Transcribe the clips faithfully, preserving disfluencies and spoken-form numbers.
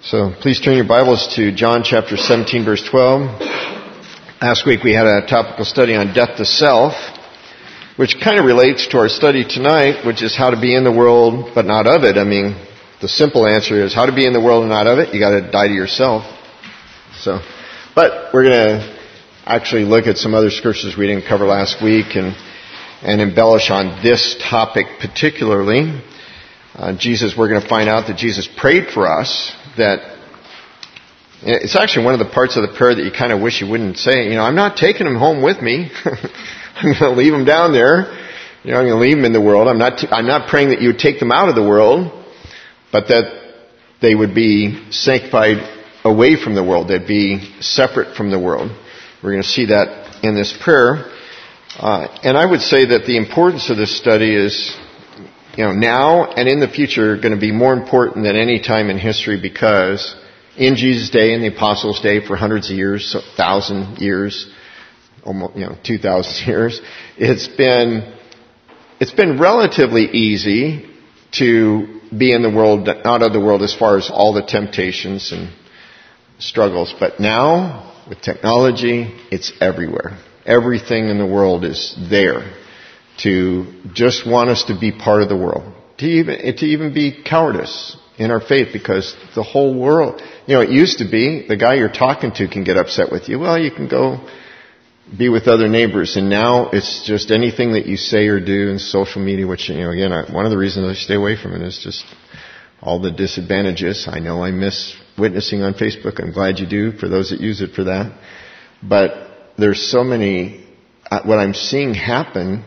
So please turn your Bibles to John chapter seventeen, verse twelve. Last week we had a topical study on death to self, which kind of relates to our study tonight, which is how to be in the world but not of it. I mean, the simple answer is how to be in the world and not of it. You got to die to yourself. So, but we're going to actually look at some other scriptures we didn't cover last week and and embellish on this topic particularly. Uh, Jesus, we're going to find out that Jesus prayed for us. That it's actually one of the parts of the prayer that you kind of wish you wouldn't say. You know, I'm not taking him home with me. I'm going to leave him down there. You know, I'm going to leave him in the world. I'm not. T- I'm not praying that you would take them out of the world, but that they would be sanctified away from the world. They'd be separate from the world. We're going to see that in this prayer. Uh, and I would say that the importance of this study is, you know, now and in the future going to be more important than any time in history, because in Jesus' day, in the apostles' day, for hundreds of years, a thousand years, almost, you know, two thousand years, it's been, it's been relatively easy to be in the world, not of the world, as far as all the temptations and struggles. But now, with technology, it's everywhere. Everything in the world is there to just want us to be part of the world, to even to even be cowardice in our faith, because the whole world, you know, it used to be the guy you're talking to can get upset with you. Well, you can go be with other neighbors, and now it's just anything that you say or do in social media, which, you know, again, I, one of the reasons I stay away from it is just all the disadvantages. I know I miss witnessing on Facebook. I'm glad you do, for those that use it for that. But there's so many, uh, what I'm seeing happen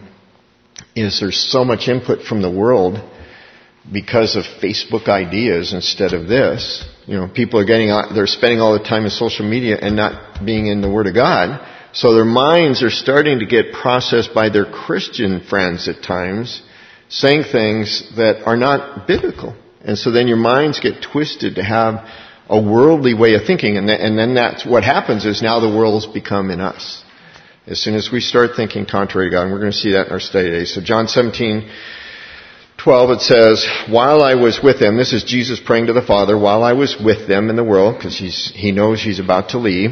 is there's so much input from the world because of Facebook ideas instead of this. You know, people are getting, they're spending all the time in social media and not being in the Word of God. So their minds are starting to get processed by their Christian friends at times, saying things that are not biblical. And so then your minds get twisted to have a worldly way of thinking. And, th- and then that's what happens is now the world's become in us. As soon as we start thinking contrary to God, and we're going to see that in our study today. So John seventeen twelve, it says, while I was with them, this is Jesus praying to the Father, while I was with them in the world, because he's, he knows he's about to leave,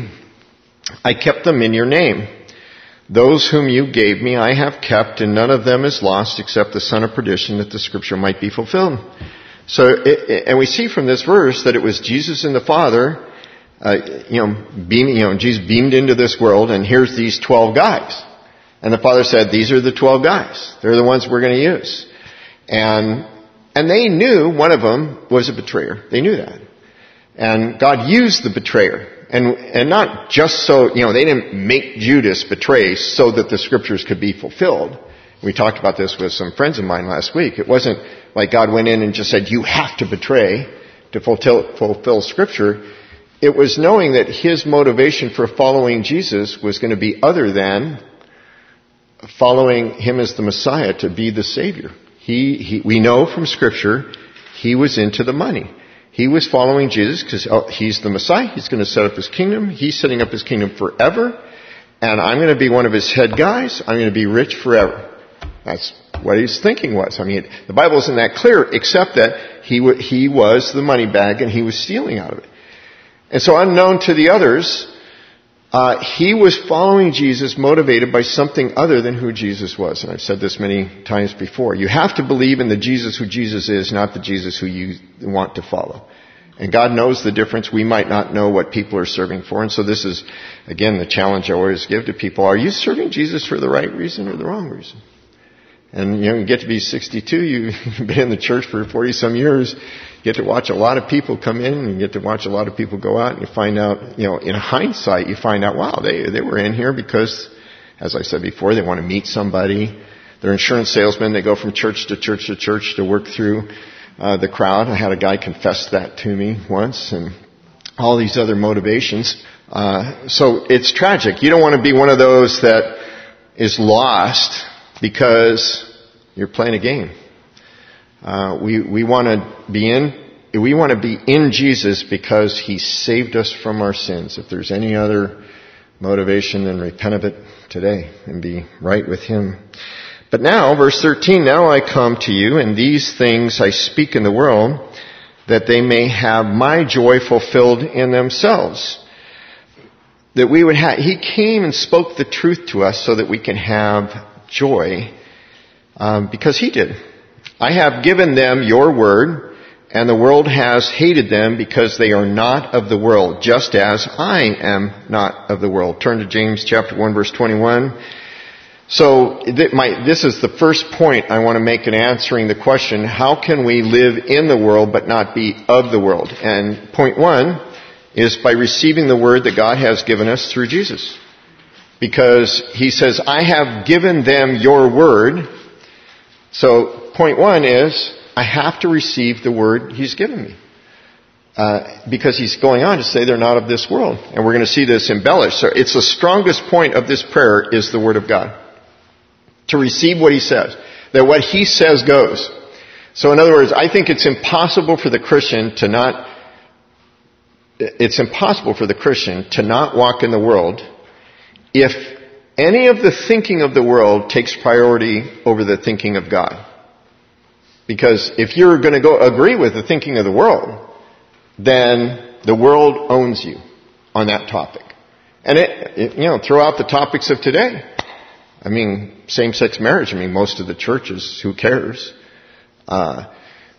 I kept them in your name. Those whom you gave me I have kept, and none of them is lost except the son of perdition, that the scripture might be fulfilled. So, it, it, and we see from this verse that it was Jesus and the Father, uh, you know, beaming, you know, Jesus beamed into this world, and here's these twelve guys. And the Father said, these are the twelve guys. They're the ones we're going to use. And, and they knew one of them was a betrayer. They knew that. And God used the betrayer. And, and not just so, you know, they didn't make Judas betray so that the scriptures could be fulfilled. We talked about this with some friends of mine last week. It wasn't like God went in and just said, you have to betray to fulfill, fulfill scripture. It was knowing that his motivation for following Jesus was going to be other than following him as the Messiah, to be the Savior. He, he we know from scripture, he was into the money. He was following Jesus because oh, he's the Messiah. He's going to set up his kingdom. He's setting up his kingdom forever. And I'm going to be one of his head guys. I'm going to be rich forever. That's what his thinking was. I mean, the Bible isn't that clear, except that he w- he was the money bag and he was stealing out of it. And so unknown to the others, uh, he was following Jesus motivated by something other than who Jesus was. And I've said this many times before. You have to believe in the Jesus who Jesus is, not the Jesus who you want to follow. And God knows the difference. We might not know what people are serving for. And so this is, again, the challenge I always give to people. Are you serving Jesus for the right reason or the wrong reason? And, you know, you get to be sixty-two, you've been in the church for forty some years, you get to watch a lot of people come in, and you get to watch a lot of people go out, and you find out, you know, in hindsight, you find out, wow, they, they were in here because, as I said before, they want to meet somebody. They're insurance salesmen. They go from church to church to church to work through uh, the crowd. I had a guy confess that to me once, and all these other motivations. Uh, so it's tragic. You don't want to be one of those that is lost because you're playing a game. Uh, we, we want to be in, we want to be in Jesus because he saved us from our sins. If there's any other motivation, then repent of it today and be right with him. But now, verse thirteen, now I come to you, and these things I speak in the world, that they may have my joy fulfilled in themselves. That we would have, he came and spoke the truth to us so that we can have joy, um, because he did. I have given them your word, and the world has hated them because they are not of the world, just as I am not of the world. Turn to James chapter one, verse twenty-one. So this is the first point I want to make in answering the question, how can we live in the world but not be of the world? And point one is by receiving the word that God has given us through Jesus. Because he says, I have given them your word. So point one is, I have to receive the word he's given me. Uh, because he's going on to say they're not of this world. And we're going to see this embellished. So it's the strongest point of this prayer is the word of God. To receive what he says. That what he says goes. So in other words, I think it's impossible for the Christian to not, it's impossible for the Christian to not walk in the world if any of the thinking of the world takes priority over the thinking of God. Because if you're going to go agree with the thinking of the world, then the world owns you on that topic. And it, it you know, throw out the topics of today. I mean, same-sex marriage, I mean, most of the churches, who cares? Uh,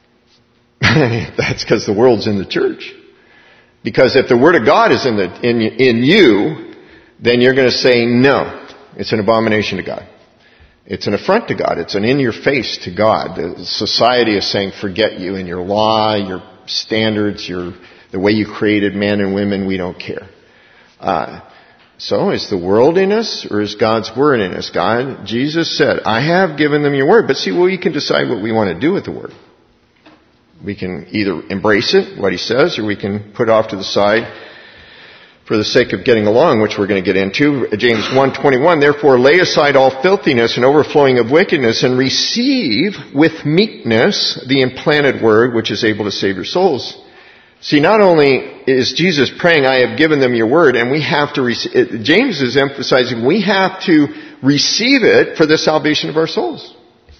that's because the world's in the church. Because if the Word of God is in the in in you, then you're going to say, no, it's an abomination to God. It's an affront to God. It's an in-your-face to God. The society is saying, forget you and your law, your standards, your the way you created men and women, we don't care. Uh, So, is the world in us, or is God's word in us? God, Jesus said, I have given them your word. But see, we can decide what we want to do with the word. We can either embrace it, what he says, or we can put it off to the side for the sake of getting along, which we're going to get into. James one twenty-one, therefore lay aside all filthiness and overflowing of wickedness, and receive with meekness the implanted word, which is able to save your souls. See, not only is Jesus praying, I have given them your word, and we have to receive, James is emphasizing we have to receive it for the salvation of our souls.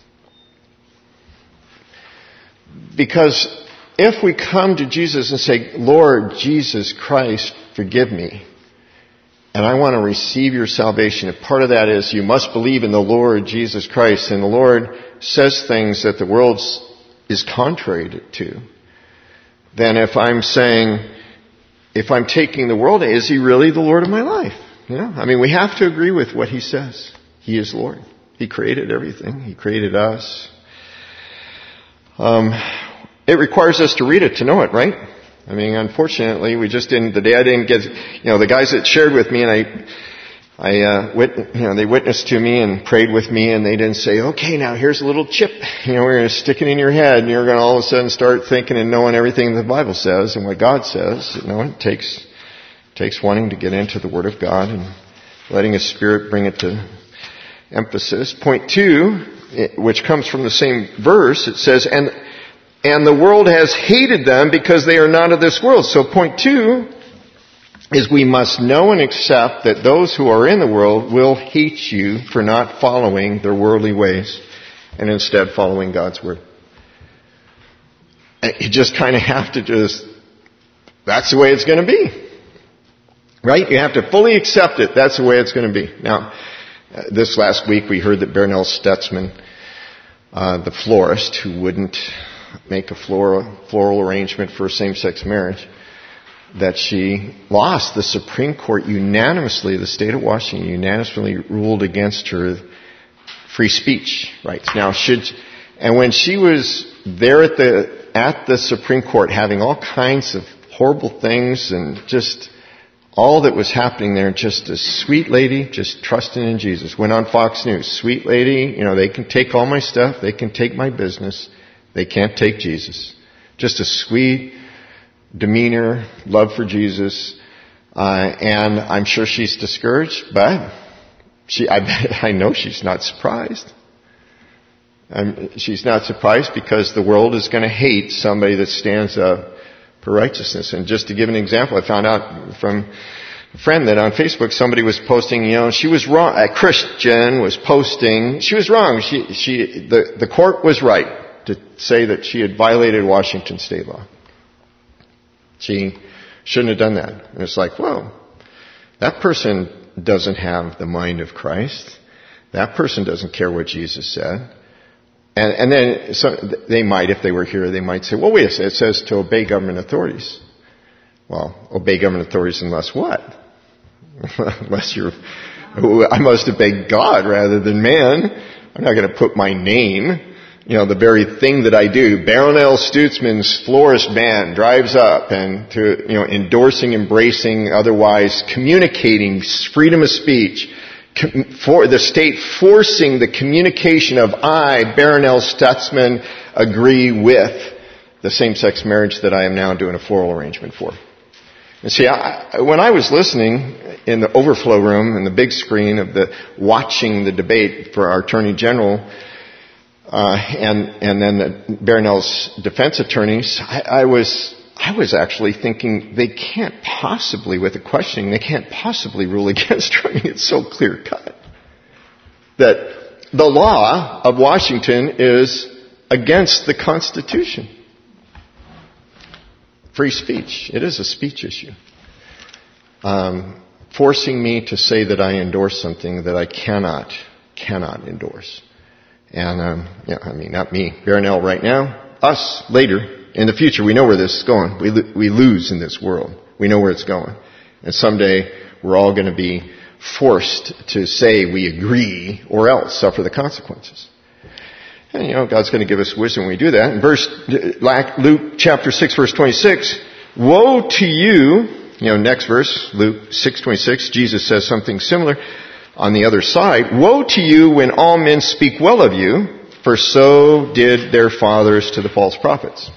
Because if we come to Jesus and say, Lord Jesus Christ, forgive me, and I want to receive your salvation, and part of that is you must believe in the Lord Jesus Christ, and the Lord says things that the world is contrary to, then if I'm saying, if I'm taking the world, is he really the Lord of my life? You know, I mean, we have to agree with what he says. He is Lord. He created everything. He created us. Um, it requires us to read it to know it, right? I mean, unfortunately, we just didn't, the day I didn't get, you know, the guys that shared with me and I, I, uh, wit, you know, they witnessed to me and prayed with me, and they didn't say, okay, now here's a little chip. You know, we're going to stick it in your head, and you're going to all of a sudden start thinking and knowing everything the Bible says and what God says. You know, it takes, takes wanting to get into the Word of God and letting His Spirit bring it to emphasis. Point two, which comes from the same verse, it says, and, and the world has hated them because they are not of this world. So point two is we must know and accept that those who are in the world will hate you for not following their worldly ways and instead following God's word. And you just kind of have to just, that's the way it's going to be. Right? You have to fully accept it. That's the way it's going to be. Now, uh, this last week we heard that Bernell Stutzman, uh, the florist who wouldn't make a floral, floral arrangement for same-sex marriage, that she lost. The Supreme Court unanimously, the state of Washington unanimously ruled against her free speech rights. Now, should, and when she was there at the, at the Supreme Court having all kinds of horrible things and just all that was happening there, just a sweet lady, just trusting in Jesus, went on Fox News. Sweet lady, you know, they can take all my stuff, they can take my business, they can't take Jesus. Just a sweet demeanor, love for Jesus, uh, and I'm sure she's discouraged, but she, I, bet, I know she's not surprised. Um, she's not surprised because the world is going to hate somebody that stands up for righteousness. And just to give an example, I found out from a friend that on Facebook somebody was posting, you know, she was wrong. A Christian was posting, she was wrong. She, she, the, the court was right to say that she had violated Washington state law. She shouldn't have done that. And it's like, whoa, that person doesn't have the mind of Christ. That person doesn't care what Jesus said. And, and then so they might, if they were here, they might say, well, wait a second, it says to obey government authorities. Well, obey government authorities unless what? Unless you're, I must obey God rather than man. I'm not going to put my name, you know, the very thing that I do. Barronelle Stutzman's florist band drives up and to, you know, endorsing, embracing, otherwise communicating freedom of speech. For the state forcing the communication of I, Barronelle Stutzman, agree with the same-sex marriage that I am now doing a floral arrangement for. And see, I, when I was listening in the overflow room and the big screen of the watching the debate for our Attorney General uh, and and then the Barronelle's defense attorneys, I, I was I was actually thinking they can't possibly, with the questioning, they can't possibly rule against her. I mean, it's so clear cut that the law of Washington is against the Constitution. Free speech. It is a speech issue. Um, forcing me to say that I endorse something that I cannot, cannot endorse. And, um, yeah, I mean, not me, Barronelle right now, us later. In the future, we know where this is going. We lo- we lose in this world. We know where it's going. And someday, we're all going to be forced to say we agree or else suffer the consequences. And, you know, God's going to give us wisdom when we do that. In verse, Luke chapter six, verse twenty-six, woe to you, you know, next verse, Luke six twenty-six, Jesus says something similar on the other side. Woe to you when all men speak well of you, for so did their fathers to the false prophets.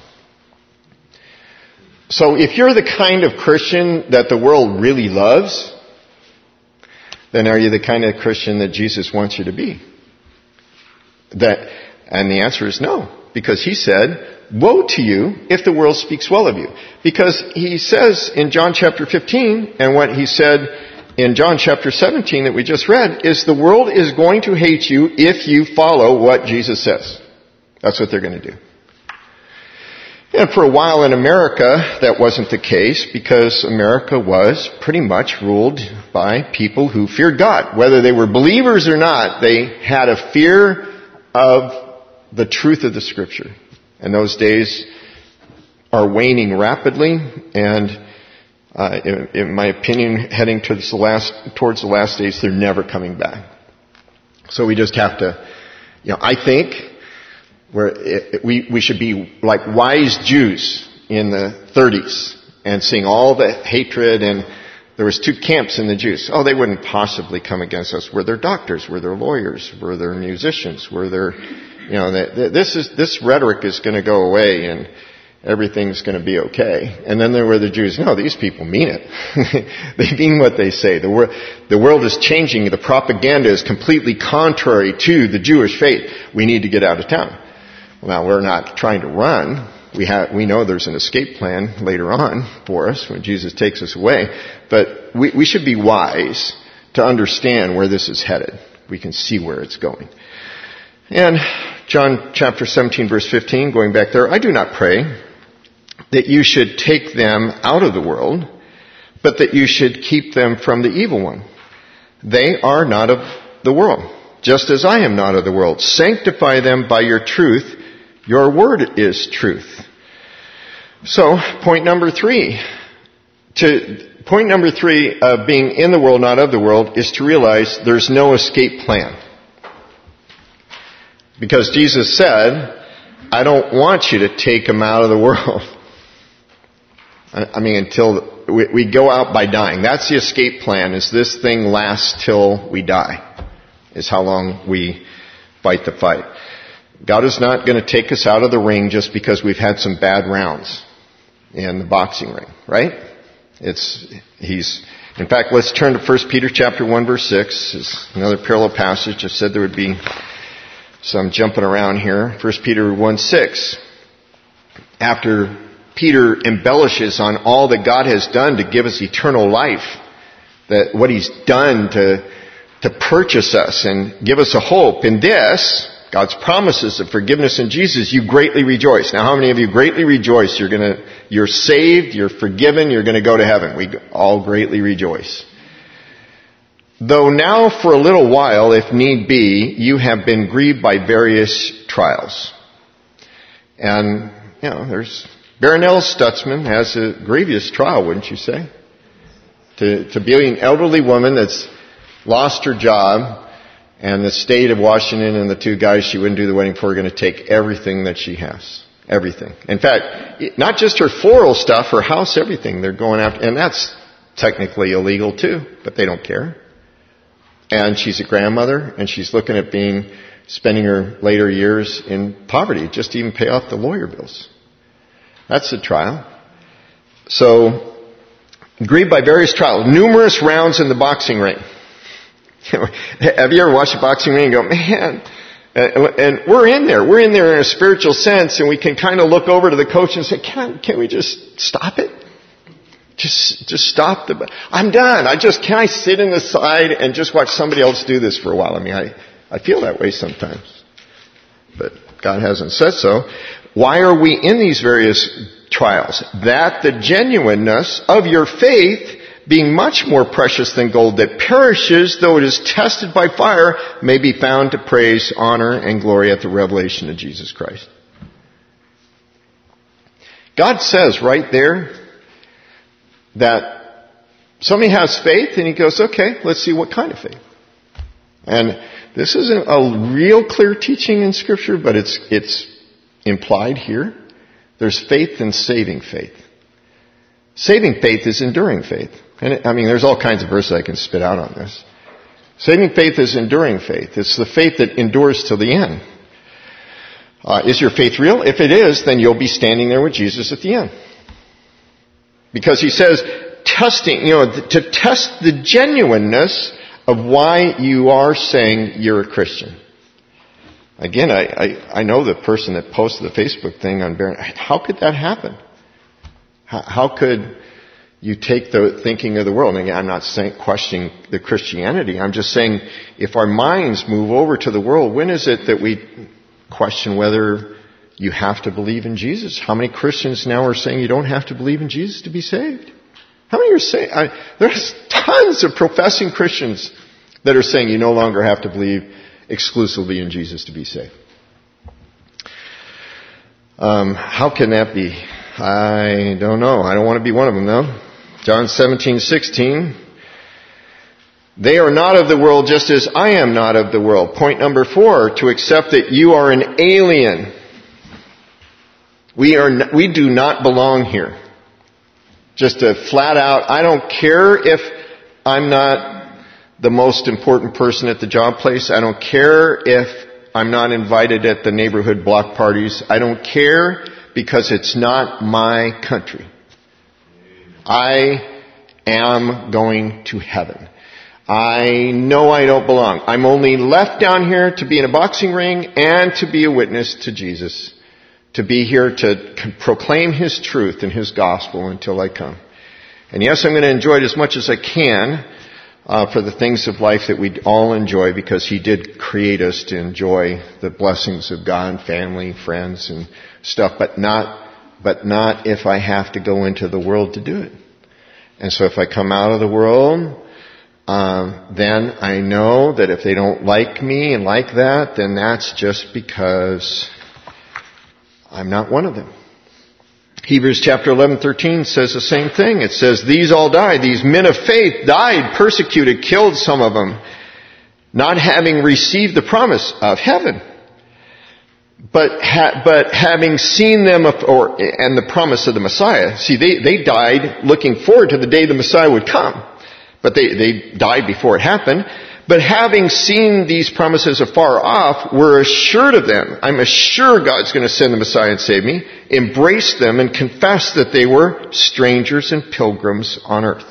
So if you're the kind of Christian that the world really loves, then are you the kind of Christian that Jesus wants you to be? That, and the answer is no, because he said, woe to you if the world speaks well of you. Because he says in John chapter fifteen, and what he said in John chapter seventeen that we just read, is the world is going to hate you if you follow what Jesus says. That's what they're going to do. And for a while in America, that wasn't the case, because America was pretty much ruled by people who feared God. Whether they were believers or not, they had a fear of the truth of the Scripture. And those days are waning rapidly, and uh, in, in my opinion, heading to the last, towards the last days, they're never coming back. So we just have to, you know, I think where it, we, we should be like wise Jews in the thirties and seeing all the hatred, and there was two camps in the Jews. Oh, they wouldn't possibly come against us. Were there doctors? Were there lawyers? Were there musicians? Were there, you know, this is, this rhetoric is going to go away and everything's going to be okay. And then there were the Jews. No, these people mean it. They mean what they say. The, wor- the world is changing. The propaganda is completely contrary to the Jewish faith. We need to get out of town. Well, now, we're not trying to run. We have, we know there's an escape plan later on for us when Jesus takes us away. But we, we should be wise to understand where this is headed. We can see where it's going. And John chapter seventeen, verse fifteen, going back there, I do not pray that you should take them out of the world, but that you should keep them from the evil one. They are not of the world, just as I am not of the world. Sanctify them by your truth. Your word is truth. So, point number three. To, point number three of being in the world, not of the world, is to realize there's no escape plan. Because Jesus said, I don't want you to take them out of the world. I mean, until we, we go out by dying. That's the escape plan, is this thing lasts till we die. Is how long we fight the fight. God is not going to take us out of the ring just because we've had some bad rounds in the boxing ring, right? It's, he's, in fact, let's turn to First Peter chapter one, verse six. It's another parallel passage. I said there would be some jumping around here. First Peter one, six. After Peter embellishes on all that God has done to give us eternal life, that what he's done to, to purchase us and give us a hope in this, God's promises of forgiveness in Jesus, you greatly rejoice. Now, how many of you greatly rejoice you're going to you're saved, you're forgiven, you're going to go to heaven. We all greatly rejoice. Though now for a little while, if need be, you have been grieved by various trials. And, you know, there's, Baronell Stutzman has a grievous trial, wouldn't you say? To, to be an elderly woman that's lost her job, and the state of Washington and the two guys she wouldn't do the wedding for are going to take everything that she has. Everything. In fact, not just her floral stuff, her house, everything. They're going after, and that's technically illegal too, but they don't care. And she's a grandmother, and she's looking at being, spending her later years in poverty, just to even pay off the lawyer bills. That's a trial. So, grieved by various trials, numerous rounds in the boxing ring. Have you ever watched a boxing ring and go, man, and we're in there, we're in there in a spiritual sense, and we can kind of look over to the coach and say, can, can we just stop it? Just, just stop the, I'm done. I just, can I sit in the side and just watch somebody else do this for a while? I mean, I, I feel that way sometimes. But God hasn't said so. Why are we in these various trials? That the genuineness of your faith, being much more precious than gold that perishes, though it is tested by fire, may be found to praise, honor, and glory at the revelation of Jesus Christ. God says right there that somebody has faith, and he goes, okay, let's see what kind of faith. And this isn't a real clear teaching in Scripture, but it's it's implied here. There's faith and saving faith. Saving faith is enduring faith. And it, I mean, there's all kinds of verses I can spit out on this. Saving faith is enduring faith. It's the faith that endures till the end. Uh, is your faith real? If it is, then you'll be standing there with Jesus at the end. Because he says, testing, you know, to test the genuineness of why you are saying you're a Christian. Again, I, I, I know the person that posted the Facebook thing on Baron. How could that happen? How, how could you take the thinking of the world? And again, I'm not saying questioning the Christianity. I'm just saying if our minds move over to the world, when is it that we question whether you have to believe in Jesus? How many Christians now are saying you don't have to believe in Jesus to be saved? How many are saying, I, there's tons of professing Christians that are saying you no longer have to believe exclusively in Jesus to be saved. Um, how can that be? I don't know. I don't want to be one of them though. John seventeen sixteen. They are not of the world just as I am not of the world. Point number four, to accept that you are an alien. We are, we do not belong here. Just a flat out, I don't care if I'm not the most important person at the job place. I don't care if I'm not invited at the neighborhood block parties. I don't care because it's not my country. I am going to heaven. I know I don't belong. I'm only left down here to be in a boxing ring and to be a witness to Jesus. To be here to proclaim His truth and His gospel until I come. And yes, I'm going to enjoy it as much as I can uh, for the things of life that we all enjoy, because He did create us to enjoy the blessings of God, family, friends, and stuff, but not, but not if I have to go into the world to do it. And so if I come out of the world, um, then I know that if they don't like me and like that, then that's just because I'm not one of them. Hebrews chapter eleven thirteen says the same thing. It says, these all died. These men of faith died, persecuted, killed some of them, not having received the promise of heaven, but ha- but having seen them, or and the promise of the Messiah. See, they, they died looking forward to the day the Messiah would come. But they, they died before it happened. But having seen these promises afar off, we're assured of them. I'm assured God's going to send the Messiah and save me. Embrace them and confess that they were strangers and pilgrims on earth.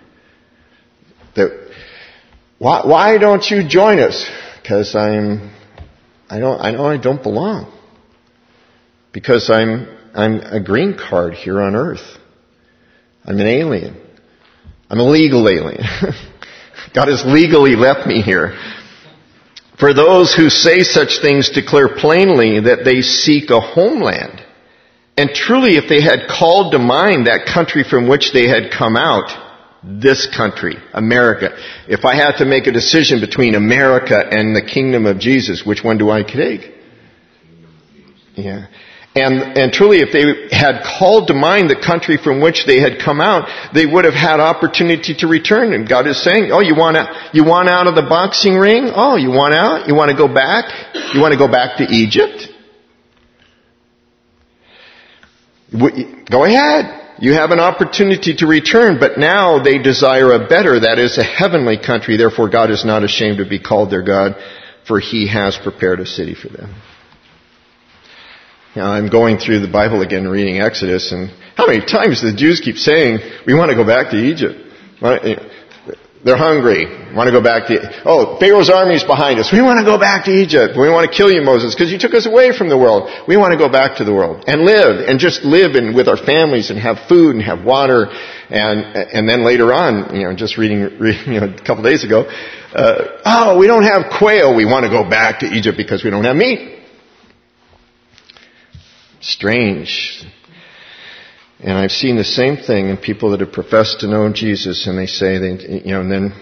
That, why, why don't you join us? Because I'm, I don't, I know I don't belong. Because I'm, I'm a green card here on earth. I'm an alien. I'm a legal alien. God has legally left me here. For those who say such things declare plainly that they seek a homeland. And truly, if they had called to mind that country from which they had come out, this country, America, if I had to make a decision between America and the kingdom of Jesus, which one do I take? Yeah. And, and truly, if they had called to mind the country from which they had come out, they would have had opportunity to return. And God is saying, oh, you want to, you want out of the boxing ring? Oh, you want out? You want to go back? You want to go back to Egypt? Go ahead. You have an opportunity to return, but now they desire a better, that is a heavenly country. Therefore, God is not ashamed to be called their God, for He has prepared a city for them. Now, I'm going through the Bible again, reading Exodus, and how many times the Jews keep saying, we want to go back to Egypt. They're hungry. Want to go back to, oh, Pharaoh's army is behind us. We want to go back to Egypt. We want to kill you, Moses, because you took us away from the world. We want to go back to the world and live and just live in, with our families and have food and have water. And, and then later on, you know, just reading, reading you know, a couple days ago, uh, oh, we don't have quail. We want to go back to Egypt because we don't have meat. Strange. And I've seen the same thing in people that have professed to know Jesus, and they say, they, you know, and then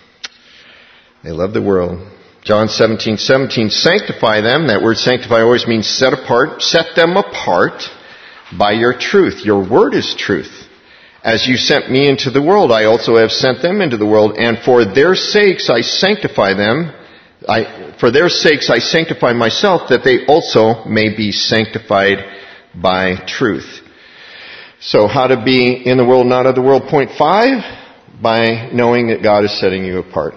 they love the world. John seventeen seventeen, sanctify them. That word sanctify always means set apart. Set them apart by your truth. Your word is truth. As you sent me into the world, I also have sent them into the world, and for their sakes I sanctify them. I, for their sakes I sanctify myself, that they also may be sanctified by truth. So how to be in the world, not of the world, point five, by knowing that God is setting you apart.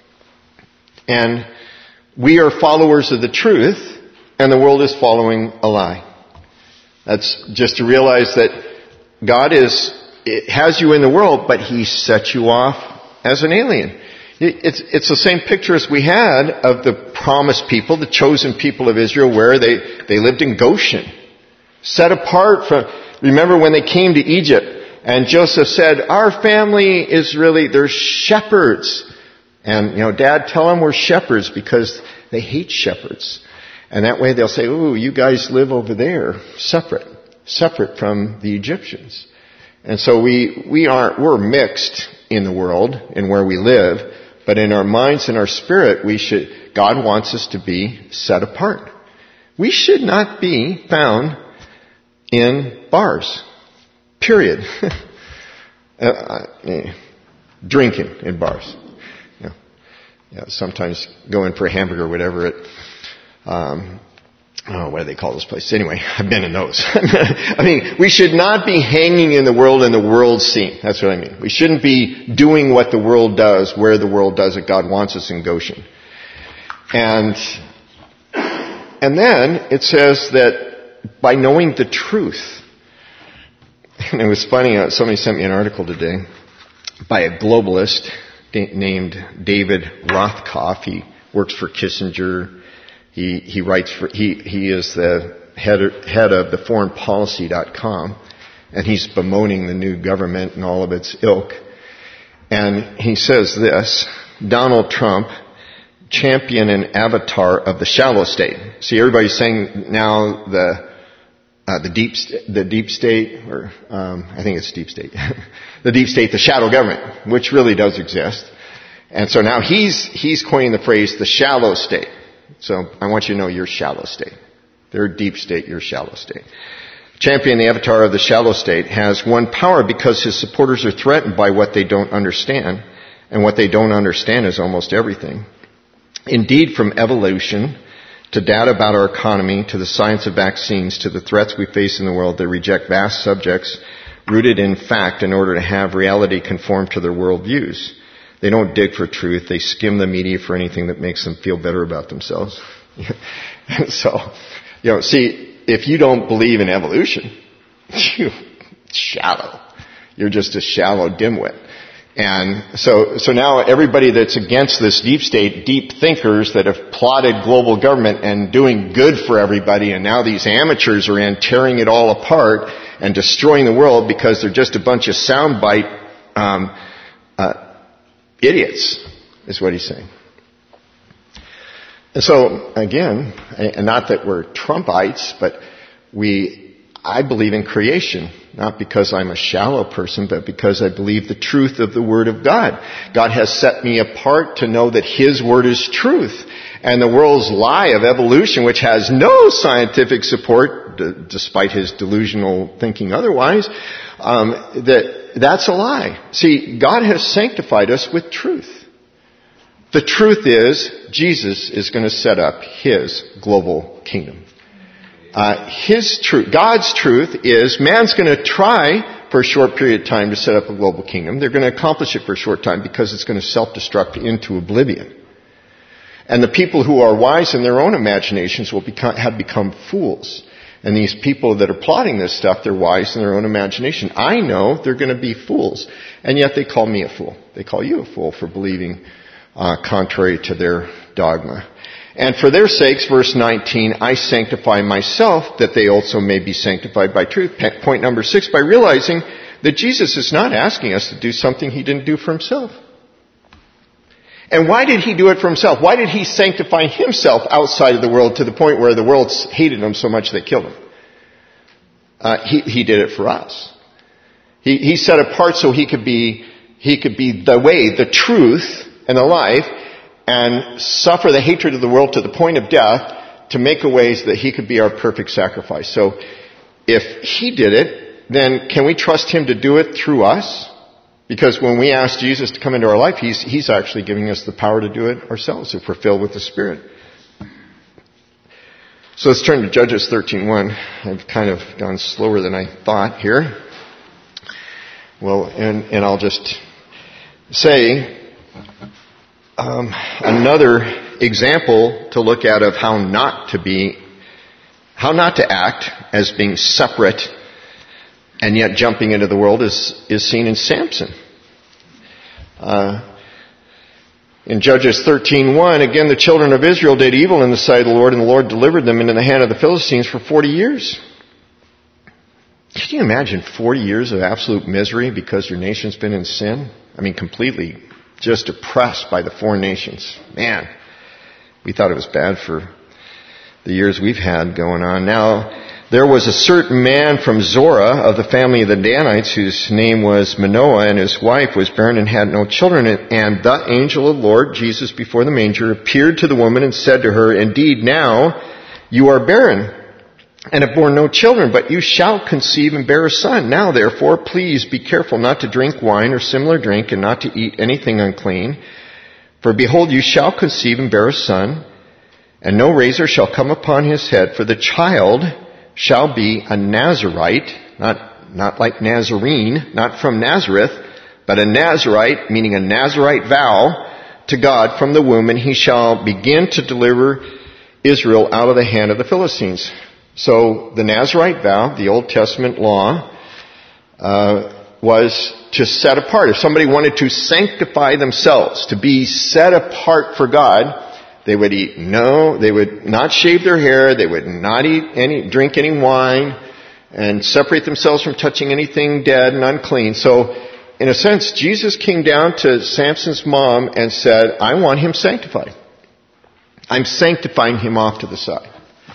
And we are followers of the truth, and the world is following a lie. That's just to realize that God is, it has you in the world, but He set you off as an alien. It's, it's the same picture as we had of the promised people, the chosen people of Israel, where they, they lived in Goshen. Set apart from, remember when they came to Egypt, and Joseph said, our family is really, they're shepherds. And, you know, Dad, tell them we're shepherds, because they hate shepherds. And that way they'll say, ooh, you guys live over there, separate, separate from the Egyptians. And so we, we aren't, we're mixed in the world, in where we live, but in our minds and our spirit, we should, God wants us to be set apart. We should not be found in bars. Period. uh, uh, drinking in bars. You know, you know, sometimes go in for a hamburger or whatever it, um, oh, what do they call those places? Anyway, I've been in those. I mean, we should not be hanging in the world in the world scene. That's what I mean. We shouldn't be doing what the world does, where the world does it. God wants us in Goshen. And, and then it says that by knowing the truth. And it was funny, uh, somebody sent me an article today by a globalist da- named David Rothkopf. He works for Kissinger. He, he writes for, he, he is the head, head of the foreign policy dot com, and he's bemoaning the new government and all of its ilk. And he says this, Donald Trump, champion and avatar of the shallow state. See, everybody's saying now the, uh, the deep, the deep state, or, um, I think it's deep state, the deep state, the shadow government, which really does exist. And so now he's, he's coining the phrase the shallow state. So I want you to know you're shallow state. They're deep state, you're shallow state. Champion, the avatar of the shallow state, has won power because his supporters are threatened by what they don't understand. And what they don't understand is almost everything. Indeed, from evolution to data about our economy, to the science of vaccines, to the threats we face in the world, they reject vast subjects rooted in fact in order to have reality conform to their worldviews. They don't dig for truth. They skim the media for anything that makes them feel better about themselves. So, you know, see, if you don't believe in evolution, you're shallow. You're just a shallow dimwit. And so, so now everybody that's against this deep state, deep thinkers that have plotted global government and doing good for everybody, and now these amateurs are in tearing it all apart and destroying the world because they're just a bunch of soundbite, um, uh, idiots, is what he's saying. And so, again, and not that we're Trumpites, but we, I believe in creation, not because I'm a shallow person, but because I believe the truth of the Word of God. God has set me apart to know that His Word is truth. And the world's lie of evolution, which has no scientific support, d- despite his delusional thinking otherwise, um, that that's a lie. See, God has sanctified us with truth. The truth is, Jesus is going to set up His global kingdom. Uh, his truth, God's truth is, man's going to try for a short period of time to set up a global kingdom. They're going to accomplish it for a short time because it's going to self-destruct into oblivion. And the people who are wise in their own imaginations will become, have become fools. And these people that are plotting this stuff, they're wise in their own imagination. I know they're going to be fools. And yet they call me a fool. They call you a fool for believing uh, contrary to their dogma. And for their sakes, verse nineteen, I sanctify myself that they also may be sanctified by truth. Point number six, by realizing that Jesus is not asking us to do something He didn't do for Himself. And why did He do it for Himself? Why did He sanctify Himself outside of the world to the point where the world hated Him so much they killed Him? Uh, he, he did it for us. He, he set apart so He could be, He could be the way, the truth, and the life, and suffer the hatred of the world to the point of death to make a way so that He could be our perfect sacrifice. So if He did it, then can we trust Him to do it through us? Because when we ask Jesus to come into our life, He's, he's actually giving us the power to do it ourselves if we're filled with the Spirit. So let's turn to Judges thirteen one. I've kind of gone slower than I thought here. Well, and, and I'll just say um, another example to look at of how not to be, how not to act as being separate and yet jumping into the world is, is seen in Samson. Uh, in Judges thirteen one, again, the children of Israel did evil in the sight of the Lord, and the Lord delivered them into the hand of the Philistines for forty years. Can you imagine forty years of absolute misery because your nation's been in sin? I mean, completely just oppressed by the foreign nations. Man, we thought it was bad for the years we've had going on. Now, there was a certain man from Zorah of the family of the Danites whose name was Manoah, and his wife was barren and had no children. And the angel of the Lord, Jesus before the manger, appeared to the woman and said to her, indeed, now you are barren and have borne no children, but you shall conceive and bear a son. Now, therefore, please be careful not to drink wine or similar drink, and not to eat anything unclean. For behold, you shall conceive and bear a son, and no razor shall come upon his head, for the child shall be a Nazarite, not, not like Nazarene, not from Nazareth, but a Nazarite, meaning a Nazarite vow to God from the womb, and he shall begin to deliver Israel out of the hand of the Philistines. So the Nazarite vow, the Old Testament law, uh, was to set apart. If somebody wanted to sanctify themselves, to be set apart for God, they would eat no, they would not shave their hair, they would not eat any, drink any wine, and separate themselves from touching anything dead and unclean. So, in a sense, Jesus came down to Samson's mom and said, I want him sanctified. I'm sanctifying him off to the side.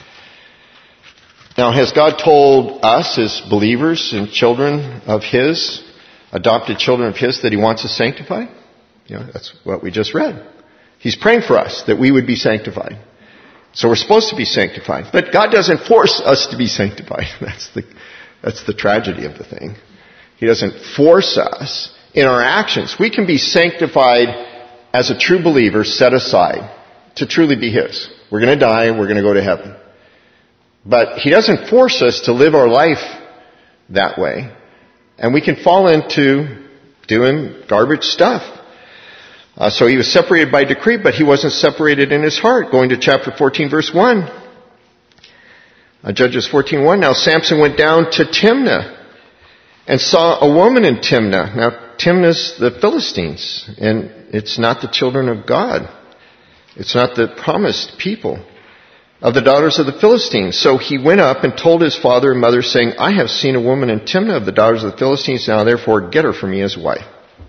Now, has God told us as believers and children of His, adopted children of His, that He wants us sanctified? You know, that's what we just read. He's praying for us that we would be sanctified. So we're supposed to be sanctified. But God doesn't force us to be sanctified. That's the, that's the tragedy of the thing. He doesn't force us in our actions. We can be sanctified as a true believer, set aside to truly be His. We're going to die, we're going to go to heaven. But He doesn't force us to live our life that way. And we can fall into doing garbage stuff. Uh, so He was separated by decree, but He wasn't separated in His heart. Going to chapter fourteen, verse one. Uh, Judges fourteen one. Now Samson went down to Timnah and saw a woman in Timnah. Now Timnah's the Philistines, and it's not the children of God. It's not the promised people of the daughters of the Philistines. So he went up and told his father and mother, saying, I have seen a woman in Timnah of the daughters of the Philistines. Now therefore get her for me as wife.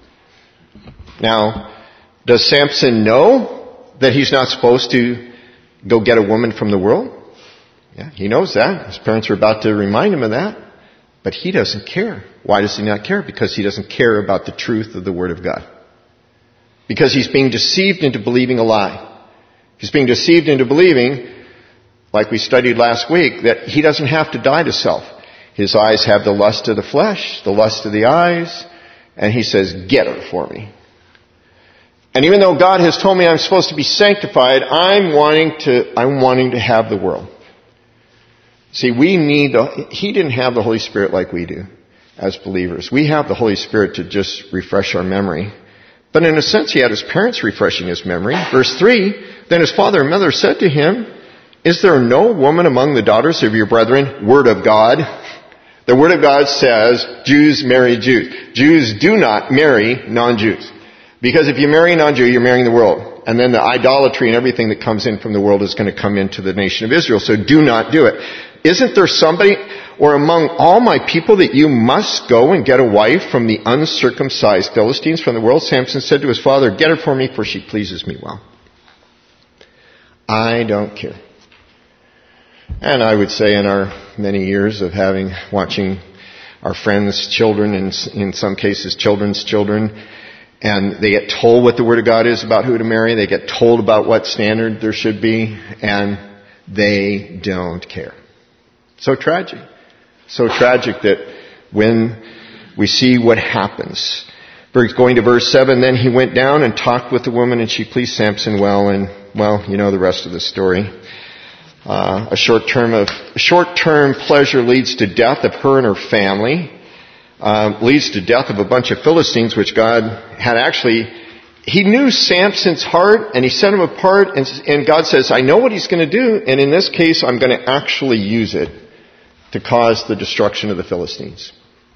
Now, does Samson know that he's not supposed to go get a woman from the world? Yeah, he knows that. His parents are about to remind him of that. But he doesn't care. Why does he not care? Because he doesn't care about the truth of the Word of God. Because he's being deceived into believing a lie. He's being deceived into believing, like we studied last week, that he doesn't have to die to self. His eyes have the lust of the flesh, the lust of the eyes, and he says, get her for me. And even though God has told me I'm supposed to be sanctified, I'm wanting to, I'm wanting to have the world. See, we need the, he didn't have the Holy Spirit like we do as believers. We have the Holy Spirit to just refresh our memory. But in a sense, he had his parents refreshing his memory. Verse three, then his father and mother said to him, is there no woman among the daughters of your brethren? Word of God. The Word of God says Jews marry Jews. Jews do not marry non-Jews. Because if you marry a non-Jew, you're marrying the world. And then the idolatry and everything that comes in from the world is going to come into the nation of Israel. So do not do it. Isn't there somebody, or among all my people, that you must go and get a wife from the uncircumcised Philistines from the world? Samson said to his father, get her for me, for she pleases me well. I don't care. And I would say in our many years of having, watching our friends' children, and in some cases children's children, and they get told what the Word of God is about who to marry, they get told about what standard there should be, and they don't care. So tragic. So tragic that when we see what happens. Going to verse seven, then he went down and talked with the woman, and she pleased Samson well, and, well, you know the rest of the story. Uh, a short term of, short-term pleasure leads to death of her and her family. Uh, leads to death of a bunch of Philistines, which God had actually, he knew Samson's heart, and he set him apart, and, and God says, I know what he's going to do, and in this case, I'm going to actually use it to cause the destruction of the Philistines.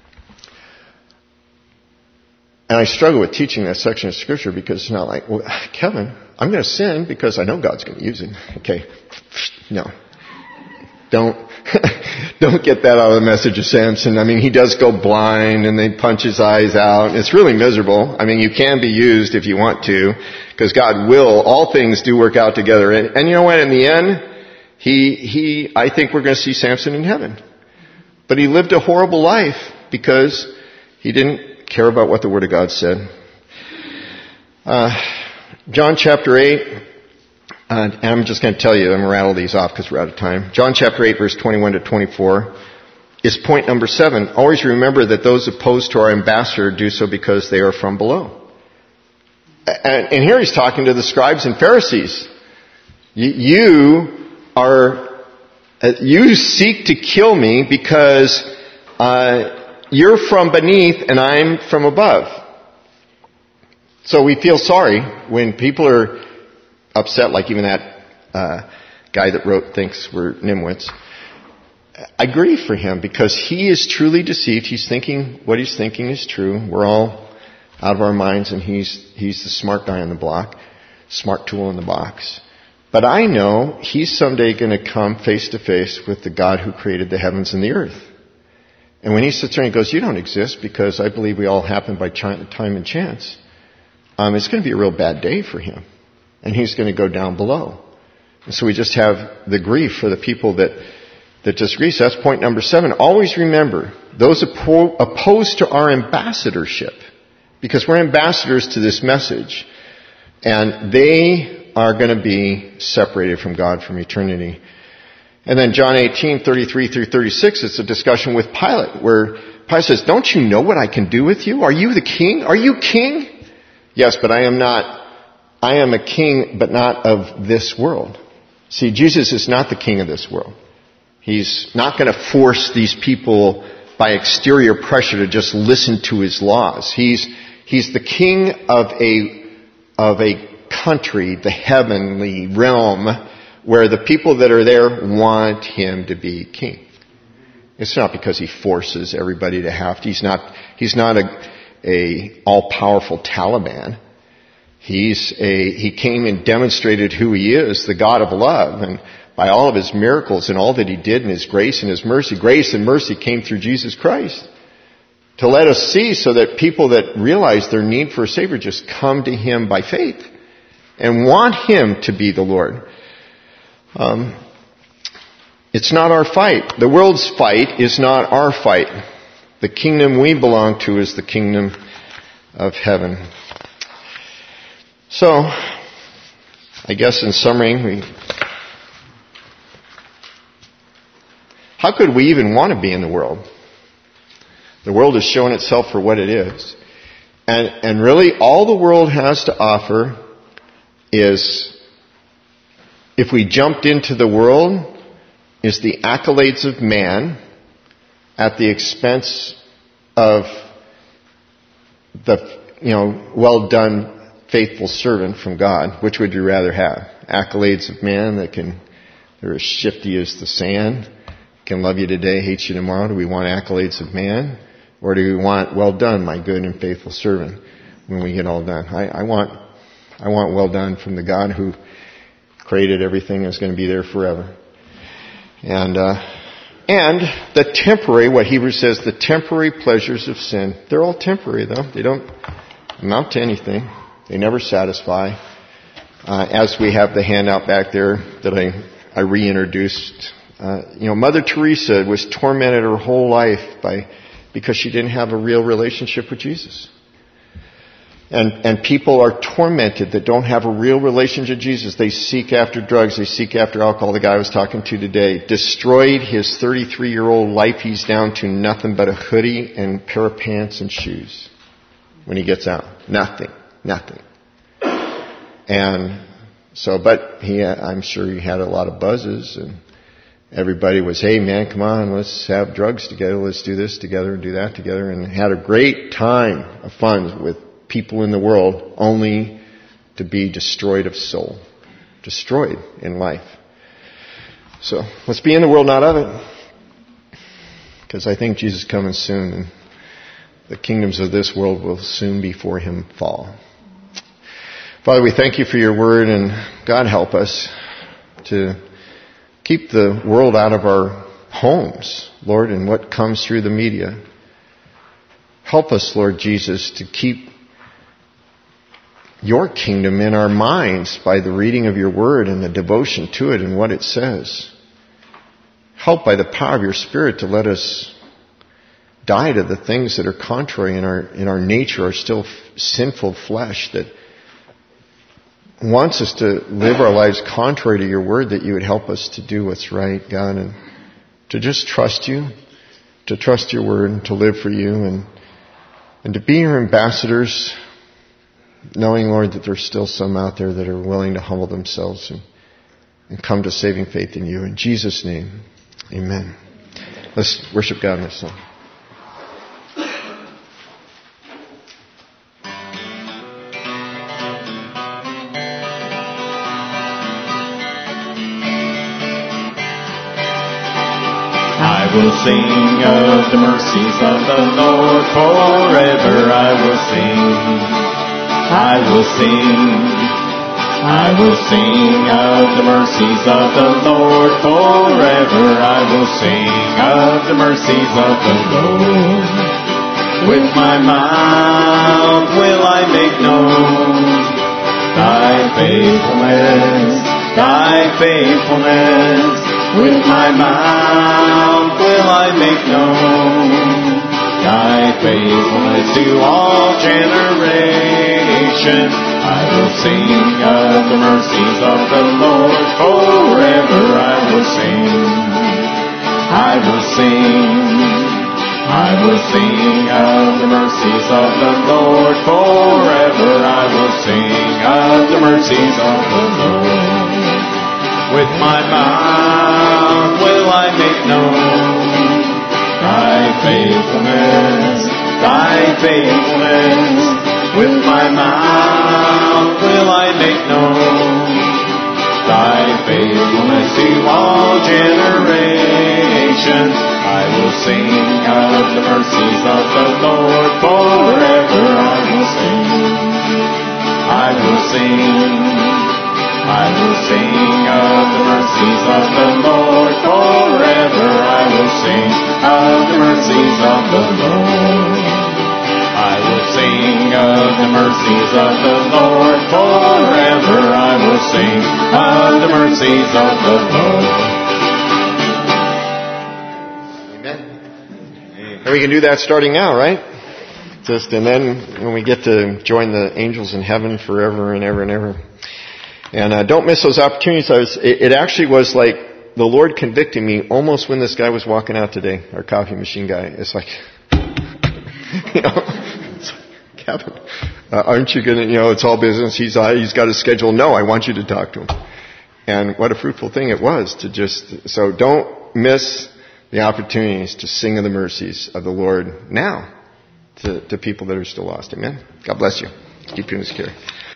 And I struggle with teaching that section of Scripture because it's not like, well, Kevin, I'm going to sin because I know God's going to use it. Okay. No. Don't, don't get that out of the message of Samson. I mean, he does go blind and they punch his eyes out. It's really miserable. I mean, you can be used if you want to, because God will. All things do work out together. And, and you know what? In the end, he, he, I think we're going to see Samson in heaven. But he lived a horrible life because he didn't care about what the Word of God said. Uh, John chapter eight. Uh, and I'm just going to tell you, I'm going to rattle these off because we're out of time. John chapter eight, verse twenty-one to twenty-four is point number seven. Always remember that those opposed to our ambassador do so because they are from below. And, and here he's talking to the scribes and Pharisees. You, you are, uh, you seek to kill me because uh, you're from beneath and I'm from above. So we feel sorry when people are upset, like even that uh, guy that wrote thinks we're nimwits. I grieve for him because he is truly deceived. He's thinking what he's thinking is true. We're all out of our minds, and he's he's the smart guy on the block, smart tool in the box. But I know he's someday going to come face to face with the God who created the heavens and the earth. And when he sits there and goes, you don't exist because I believe we all happen by time and chance, um, it's going to be a real bad day for him. And he's going to go down below. And so we just have the grief for the people that, that disagree. So that's point number seven. Always remember, those oppo- opposed to our ambassadorship, because we're ambassadors to this message, and they are going to be separated from God from eternity. And then John eighteen, thirty-three through thirty-six, it's a discussion with Pilate, where Pilate says, don't you know what I can do with you? Are you the king? Are you king? Yes, but I am not. I am a king, but not of this world. See, Jesus is not the king of this world. He's not going to force these people by exterior pressure to just listen to his laws. He's, he's the king of a, of a country, the heavenly realm, where the people that are there want him to be king. It's not because he forces everybody to have to. He's not, he's not a, a all-powerful Taliban. He's a, he came and demonstrated who he is, the God of love, and by all of his miracles and all that he did in his grace and his mercy. Grace and mercy came through Jesus Christ to let us see, so that people that realize their need for a Savior just come to him by faith and want him to be the Lord. Um, It's not our fight. The world's fight is not our fight. The kingdom we belong to is the kingdom of heaven. So, I guess in summary, we, how could we even want to be in the world? The world has shown itself for what it is. And, and really all the world has to offer is, if we jumped into the world, is the accolades of man at the expense of the, you know, well done, faithful servant from God. Which would you rather have? Accolades of man that can, they're as shifty as the sand, can love you today, hate you tomorrow. Do we want accolades of man? Or do we want, well done, my good and faithful servant, when we get all done? I, I want, I want well done from the God who created everything that's going to be there forever. And, uh, and the temporary, what Hebrews says, the temporary pleasures of sin, they're all temporary though. They don't amount to anything. They never satisfy. Uh, as we have the handout back there that I, I reintroduced, uh, you know, Mother Teresa was tormented her whole life by, because she didn't have a real relationship with Jesus. And, and people are tormented that don't have a real relationship with Jesus. They seek after drugs. They seek after alcohol. The guy I was talking to today destroyed his thirty-three-year-old life. He's down to nothing but a hoodie and a pair of pants and shoes when he gets out. Nothing. Nothing. And so, but he, I'm sure he had a lot of buzzes, and everybody was, hey man, come on, let's have drugs together. Let's do this together and do that together. And had a great time of fun with people in the world, only to be destroyed of soul, destroyed in life. So let's be in the world, not of it, because I think Jesus is coming soon, and the kingdoms of this world will soon before him fall. Father, we thank you for your word, and God help us to keep the world out of our homes, Lord, and what comes through the media. Help us, Lord Jesus, to keep your kingdom in our minds by the reading of your word and the devotion to it and what it says. Help by the power of your Spirit to let us die to the things that are contrary in our in our nature, our still f- sinful flesh that wants us to live our lives contrary to your word, that you would help us to do what's right, God, and to just trust you, to trust your word, and to live for you, and and to be your ambassadors, knowing, Lord, that there's still some out there that are willing to humble themselves and, and come to saving faith in you. In Jesus' name, amen. Let's worship God in this song. I will sing of the mercies of the Lord forever. I will sing. I will sing, I will sing of the mercies of the Lord forever. I will sing of the mercies of the Lord. With my mouth will I make known thy faithfulness, thy faithfulness. With my mouth will I make known thy faithfulness to all generations. I will sing of the mercies of the Lord forever. I will sing, I will sing, I will sing of the mercies of the Lord forever. I will sing of the mercies of the Lord. With my mouth will I make known thy faithfulness, thy faithfulness. With my mouth will I make known thy faithfulness to all generations. I will sing of the mercies of the Lord forever. I will sing, I will sing, I will sing of the mercies of the Lord forever. I will sing of the mercies of the Lord. I will sing of the mercies of the Lord forever. I will sing of the mercies of the Lord. And we can do that starting now, right? Just, and then when we get to join the angels in heaven forever and ever and ever. And uh, don't miss those opportunities. I was, it, it actually was like the Lord convicting me almost when this guy was walking out today, our coffee machine guy. It's like, you know, it's like, Kevin, uh, aren't you going to, you know, it's all business. He's uh, he's got a schedule. No, I want you to talk to him. And what a fruitful thing it was to just, so don't miss the opportunities to sing of the mercies of the Lord now to, to people that are still lost. Amen. God bless you. Keep you in His care.